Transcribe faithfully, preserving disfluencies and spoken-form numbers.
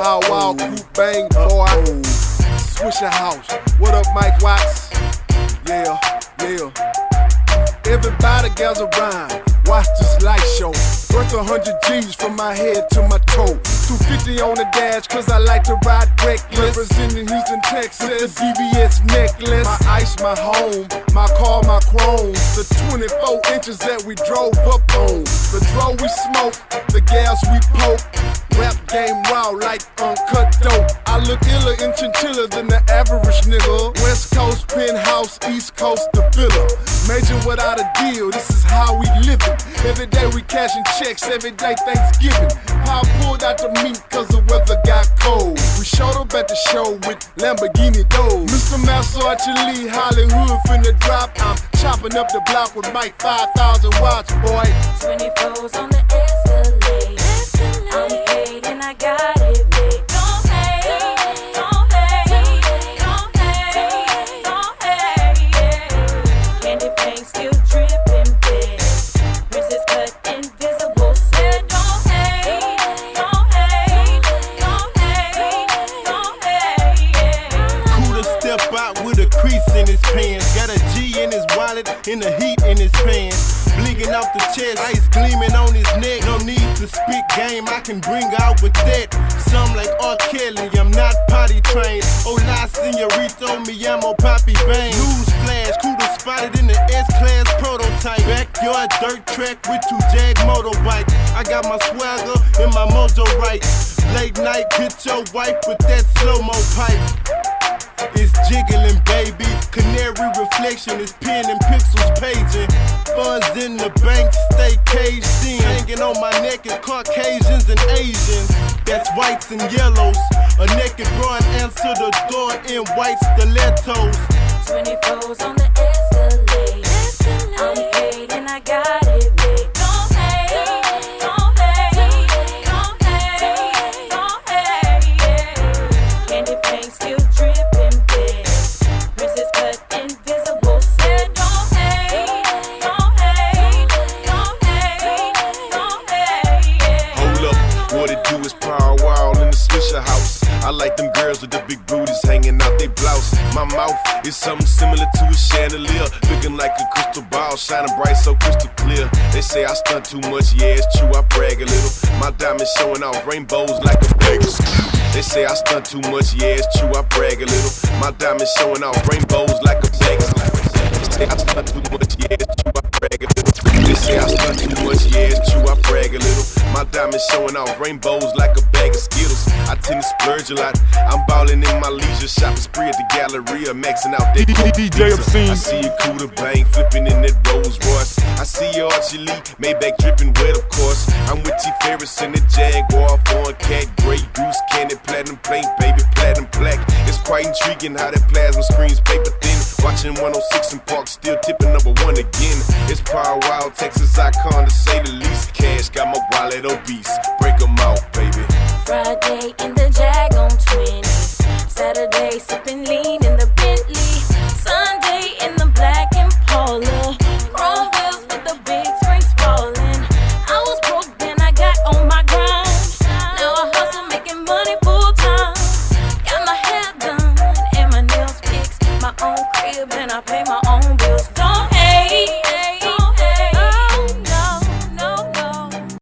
Power Wow, Crew Bang, boy. Swisher House. What up, Mike Watts? Yeah, yeah. Everybody gather around. Watch this light show. Worth a hundred G's from my head to my toe. two fifty on the dash, cause I like to ride reckless. Representing Houston, Texas, the D V S necklace. My ice, my home, my car, my chrome. The twenty-four inches that we drove up on. The draw we smoke, the gas we poke. Rap game raw like uncut dope. I look iller in chinchilla than the average nigga. West Coast penthouse, East Coast the villa. Major without a deal, this is how we living. Every day we cashing checks, every day Thanksgiving. I pulled out the meat cause the weather got cold. We showed up at the show with Lamborghini doors. Mister Master Archie Hollywood finna drop. I'm chopping up the block with Mike five thousand watts, boy. twenty-fours on the Escalade. I'm paid and I got it made. Don't hate, don't hate, don't hate, don't hate, yeah. Candy paint still dripping big. Princess cut invisible. Said don't hate, don't hate, don't hate, don't hate, yeah. Cool to step out with a crease in his pants. Got a G in his wallet and the heat in his pants. Blinking off the chest, ice gleaming on his neck. No need to spit game, I can bring out with that. Some like R. Kelly, I'm not potty trained. Oh, la señorito, me llamo Papi Bang. News flash, Cuda spotted in the S-Class prototype. Backyard dirt track with two Jag motorbikes. I got my swagger and my mojo right. Late night, get your wife with that slow-mo pipe. It's jiggling, baby. Canary reflection is pen and pixels paging. Funds in the bank, stay caged in. Hanging on my neck is Caucasians and Asians. That's whites and yellows. A naked broad answer the door in white stilettos. twenty-fours on the Escalade. I'm paid and I got it made. Don't hate, don't hate, don't hate, don't hate, yeah. Candy paint still dripping big. Princess cut invisible. Said don't hate, don't hate, don't hate, don't hate, yeah. Hold up, what it do is Power Wow in the Swisher House. I like them girls with the big booties hanging out they blouse. My mouth is something similar to a chandelier, looking like a crystal ball, shining bright so crystal clear. They say I stunt too much, yeah it's true, I brag a little. My diamonds showing off rainbows like a Vegas. They say I stunt too much, yeah it's true, I brag a little. My diamonds showing off rainbows like a Vegas. They say I stunt too much, yeah it's true, I brag a little. They say I stunt too much, yeah it's true, I brag a little. My diamonds showing off rainbows like a bag of Skittles. I tend to splurge a lot. I'm ballin' in my leisure, shopping spree at the Galleria, maxing out that D J Obscene. I see you Cuda Bang flipping in that Rolls Royce. I see your Archie Lee, Maybach dripping wet, of course. I'm with T Ferris in the Jaguar, foreign cat, Grey Goose, candy, platinum paint, baby, platinum black. It's quite intriguing how that plasma screens paper thin. Watching one oh six in Park, still tipping number one again. It's Power Wild, Texas icon to say the least. Cash got my wallet obese.